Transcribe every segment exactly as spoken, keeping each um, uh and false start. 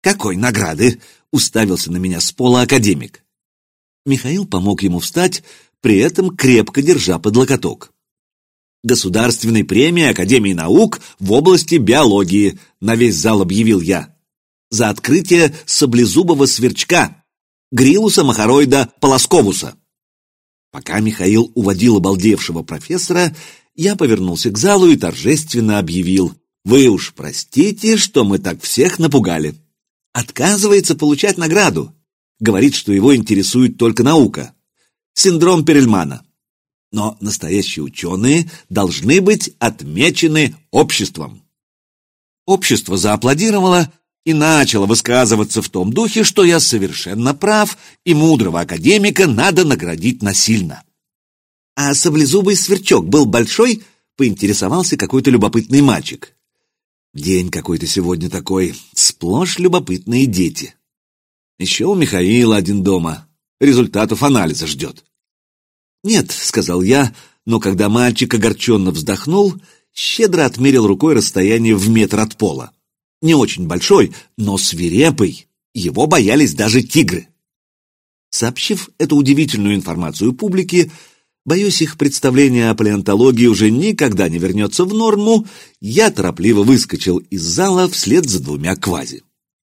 «Какой награды?» — уставился на меня с пола академик. Михаил помог ему встать, при этом крепко держа под локоток. «Государственной премии Академии наук в области биологии», — на весь зал объявил я. «За открытие саблезубого сверчка, грилуса махароида полосковуса». Пока Михаил уводил обалдевшего профессора, я повернулся к залу и торжественно объявил: «Вы уж простите, что мы так всех напугали. Отказывается получать награду. Говорит, что его интересует только наука. Синдром Перельмана. Но настоящие ученые должны быть отмечены обществом». Общество зааплодировало и начало высказываться в том духе, что я совершенно прав, и мудрого академика надо наградить насильно. «А саблезубый сверчок был большой?» — поинтересовался какой-то любопытный мальчик. День какой-то сегодня такой, сплошь любопытные дети. Еще у Михаила один дома, результатов анализа ждет. «Нет», — сказал я, но когда мальчик огорченно вздохнул, щедро отмерил рукой расстояние в метр от пола. Не очень большой, но свирепый, его боялись даже тигры. Сообщив эту удивительную информацию публике, боюсь, их представление о палеонтологии уже никогда не вернется в норму, я торопливо выскочил из зала вслед за двумя квази.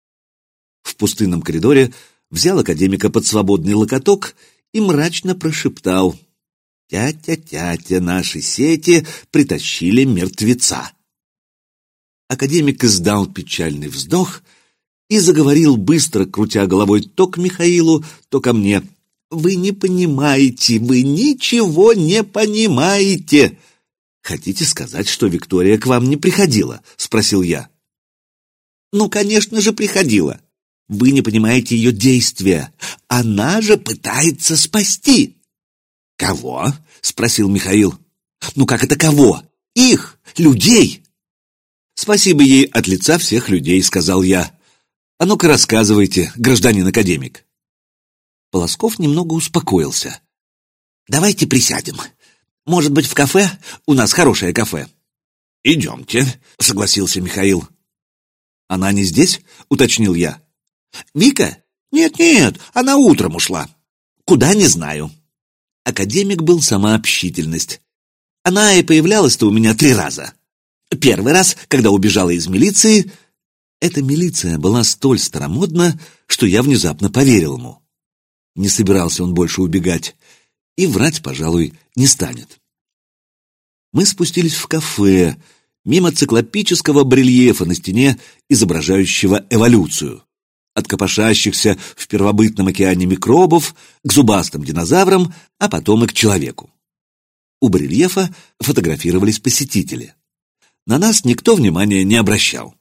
В пустынном коридоре взял академика под свободный локоток и мрачно прошептал: «Тятя-тятя, наши сети притащили мертвеца». Академик издал печальный вздох и заговорил, быстро крутя головой то к Михаилу, то ко мне: «Вы не понимаете, вы ничего не понимаете!» «Хотите сказать, что Виктория к вам не приходила?» — спросил я. «Ну, конечно же, приходила. Вы не понимаете ее действия. Она же пытается спасти». «Кого?» — спросил Михаил. «Ну как это кого? Их, людей!» «Спасибо ей от лица всех людей», — сказал я. «А ну-ка рассказывайте, гражданин академик». Полосков немного успокоился. «Давайте присядем. Может быть, в кафе? У нас хорошее кафе». «Идемте», — согласился Михаил. «Она не здесь?» — уточнил я. «Вика? Нет-нет, она утром ушла. Куда, не знаю». Академик был сама общительность. Она и появлялась-то у меня три раза. Первый раз, когда убежала из милиции. Эта милиция была столь старомодна, что я внезапно поверил ему. Не собирался он больше убегать, и врать, пожалуй, не станет. Мы спустились в кафе, мимо циклопического барельефа на стене, изображающего эволюцию. От копошащихся в первобытном океане микробов к зубастым динозаврам, а потом и к человеку. У барельефа фотографировались посетители. На нас никто внимания не обращал.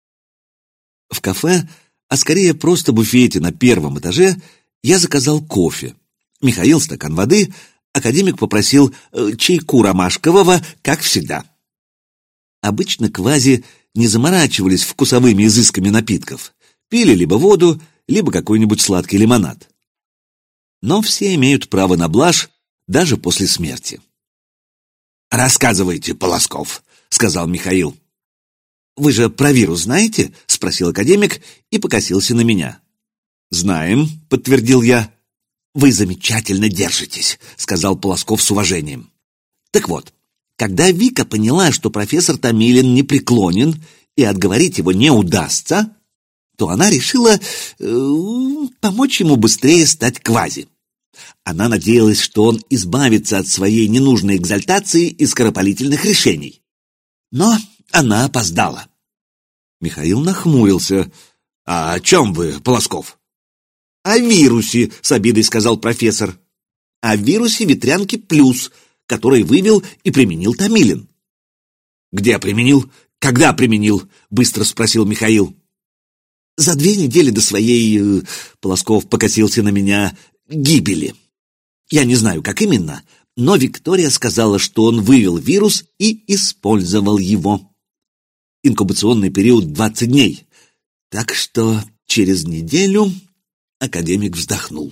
В кафе, а скорее просто буфете на первом этаже, я заказал кофе. Михаил стакан воды, академик попросил э, чайку ромашкового, как всегда. Обычно квази не заморачивались вкусовыми изысками напитков. Пили либо воду, либо какой-нибудь сладкий лимонад. Но все имеют право на блажь даже после смерти. «Рассказывайте, Полосков», — сказал Михаил. «Вы же про вирус знаете?» — спросил академик и покосился на меня. «Знаем», — подтвердил я. «Вы замечательно держитесь», — сказал Полосков с уважением. «Так вот, когда Вика поняла, что профессор Томилин непреклонен и отговорить его не удастся, то она решила э, помочь ему быстрее стать квази. Она надеялась, что он избавится от своей ненужной экзальтации и скоропалительных решений. Но она опоздала». Михаил нахмурился. «А о чем вы, Полосков?» «О вирусе», — с обидой сказал профессор. «О вирусе ветрянки плюс, который вывел и применил Томилин». «Где применил? Когда применил?» — быстро спросил Михаил. «За две недели до своей...» — Полосков покосился на меня... «гибели. Я не знаю, как именно, но Виктория сказала, что он вывел вирус и использовал его. Инкубационный период двадцать дней. Так что через неделю...» Академик вздохнул.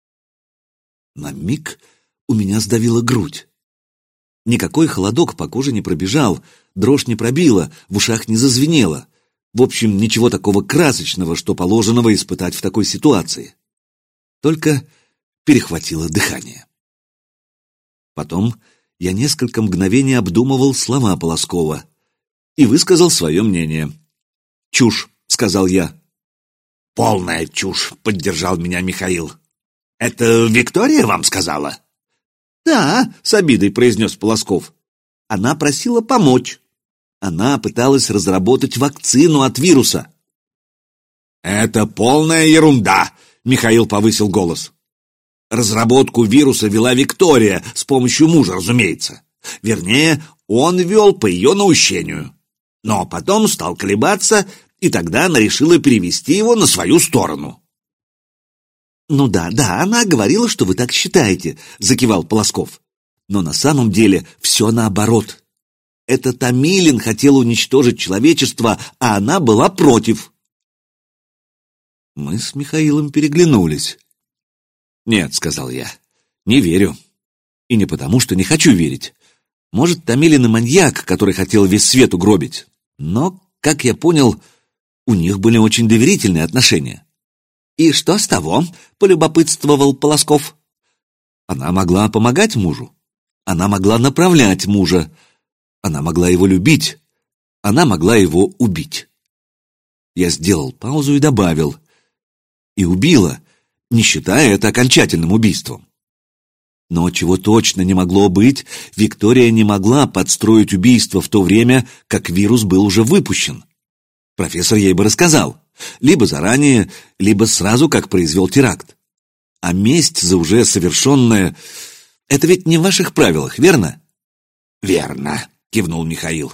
На миг у меня сдавила грудь. Никакой холодок по коже не пробежал, дрожь не пробила, в ушах не зазвенело. В общем, ничего такого красочного, что положенного испытать в такой ситуации. Только перехватило дыхание. Потом я несколько мгновений обдумывал слова Полоскова и высказал свое мнение. «Чушь», — сказал я. «Полная чушь», — поддержал меня Михаил. «Это Виктория вам сказала?» «Да», — с обидой произнес Полосков. «Она просила помочь. Она пыталась разработать вакцину от вируса». «Это полная ерунда», — Михаил повысил голос. «Разработку вируса вела Виктория, с помощью мужа, разумеется. Вернее, он вел по ее наущению. Но потом стал колебаться, и тогда она решила перевести его на свою сторону». «Ну да, да, она говорила, что вы так считаете», — закивал Полосков. «Но на самом деле все наоборот. Это Томилин хотел уничтожить человечество, а она была против». Мы с Михаилом переглянулись. «Нет», — сказал я, — «не верю. И не потому, что не хочу верить. Может, Томилин и маньяк, который хотел весь свет угробить. Но, как я понял, у них были очень доверительные отношения». «И что с того?» — полюбопытствовал Полосков. «Она могла помогать мужу. Она могла направлять мужа. Она могла его любить. Она могла его убить». Я сделал паузу и добавил: «И убила, не считая это окончательным убийством». Но чего точно не могло быть, Виктория не могла подстроить убийство в то время, как вирус был уже выпущен. Профессор ей бы рассказал. Либо заранее, либо сразу, как произвел теракт. А месть за уже совершенное — это ведь не в ваших правилах, верно? «Верно», — кивнул Михаил.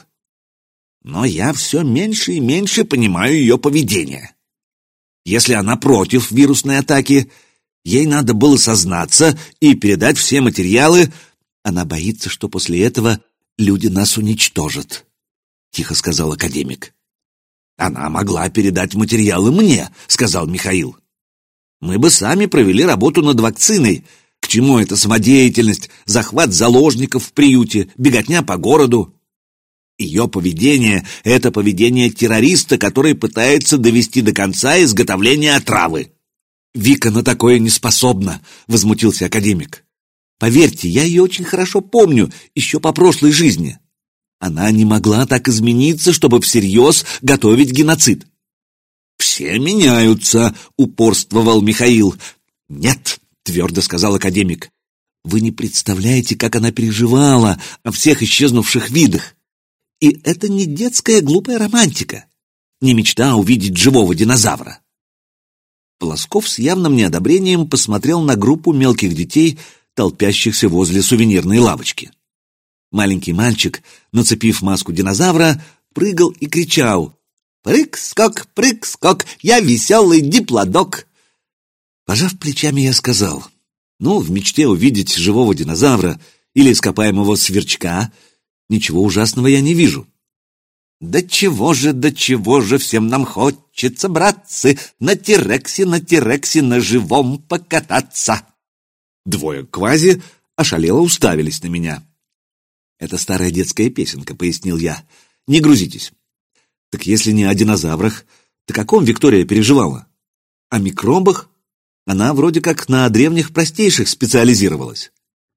«Но я все меньше и меньше понимаю ее поведение. Если она против вирусной атаки, ей надо было сознаться и передать все материалы. Она боится, что после этого люди нас уничтожат», — тихо сказал академик. «Она могла передать материалы мне», — сказал Михаил. «Мы бы сами провели работу над вакциной. К чему эта самодеятельность, захват заложников в приюте, беготня по городу? Ее поведение — это поведение террориста, который пытается довести до конца изготовление отравы». «Вика на такое не способна», — возмутился академик. «Поверьте, я ее очень хорошо помню, еще по прошлой жизни. Она не могла так измениться, чтобы всерьез готовить геноцид». «Все меняются», — упорствовал Михаил. «Нет», — твердо сказал академик. «Вы не представляете, как она переживала о всех исчезнувших видах. И это не детская глупая романтика, не мечта увидеть живого динозавра». Полосков с явным неодобрением посмотрел на группу мелких детей, толпящихся возле сувенирной лавочки. Маленький мальчик, нацепив маску динозавра, прыгал и кричал: «Прыг-скок, прыг-скок, я веселый диплодок!» Пожав плечами, я сказал: «Ну, в мечте увидеть живого динозавра или ископаемого сверчка ничего ужасного я не вижу». «Да чего же, да чего же всем нам хочется, братцы, на Тирексе, на Тирексе, на живом покататься!» Двое квази ошалело уставились на меня. «Это старая детская песенка», — пояснил я. «Не грузитесь». «Так если не о динозаврах, то о каком Виктория переживала? О микробах? Она вроде как на древних простейших специализировалась».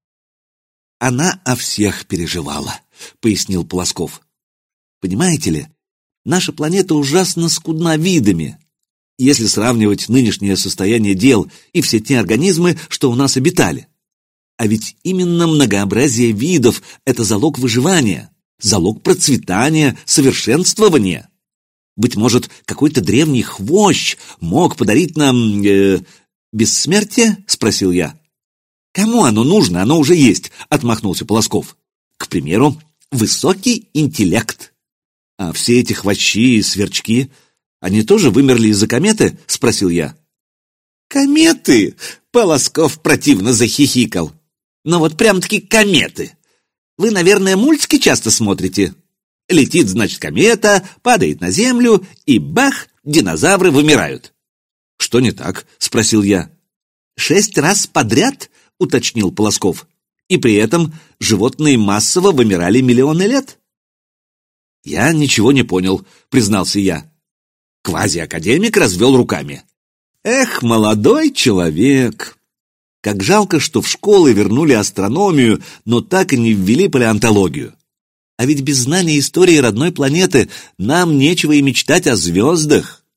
«Она о всех переживала», — пояснил Полосков. «Понимаете ли, наша планета ужасно скудна видами, если сравнивать нынешнее состояние дел и все те организмы, что у нас обитали. А ведь именно многообразие видов — это залог выживания, залог процветания, совершенствования. Быть может, какой-то древний хвощ мог подарить нам... Э, бессмертие?» — спросил я. «Кому оно нужно? Оно уже есть», — отмахнулся Полосков. «К примеру, высокий интеллект». «А все эти хвощи и сверчки, они тоже вымерли из-за кометы?» — спросил я. «Кометы?» — Полосков противно захихикал. «Ну вот прям-таки кометы. Вы, наверное, мультики часто смотрите. Летит, значит, комета, падает на землю, и бах, динозавры вымирают». «Что не так?» — спросил я. «Шесть раз подряд?» — уточнил Полосков. «И при этом животные массово вымирали миллионы лет». «Я ничего не понял», — признался я. Квазиакадемик развел руками. Эх, молодой человек! Как жалко, что в школы вернули астрономию, но так и не ввели палеонтологию. А ведь без знания истории родной планеты нам нечего и мечтать о звездах.